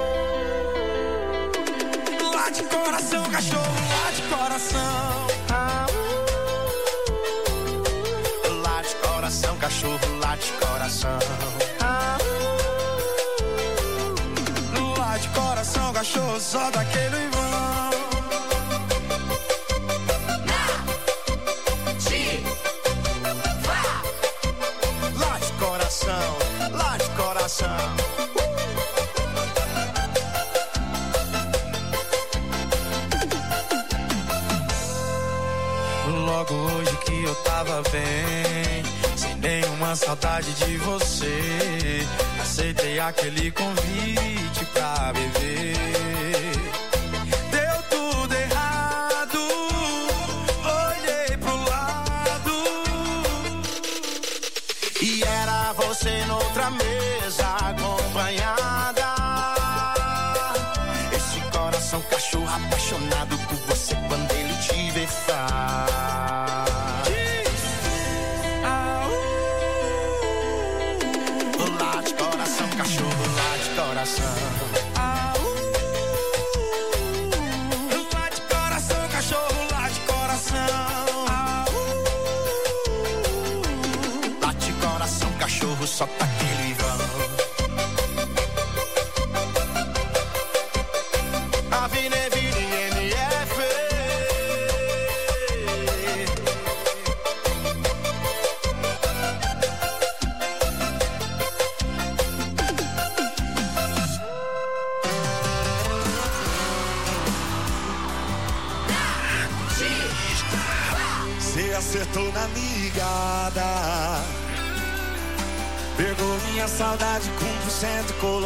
uh, lá de coração cachorro, lá de coração. Ah, uh, lá de coração cachorro, lá de coração. Ah, uh, lá de coração cachorro, só daquele vão. Lá de coração. Logo hoje que eu tava bem, sem nenhuma saudade de você, aceitei aquele convite pra beber. Deu tudo errado, olhei pro lado e era você noutra mesa, acompanhada. Esse coração cachorro apaixonado por você, quando ele te vê faz. Ah, uh, lá de coração cachorro, lá de coração. Ah, uh, lá de coração cachorro, lá de coração. Ah, uh, lá de coração cachorro, só tá aquele vão. acertou na ligada. Pegou minha saudade com por cento colocado.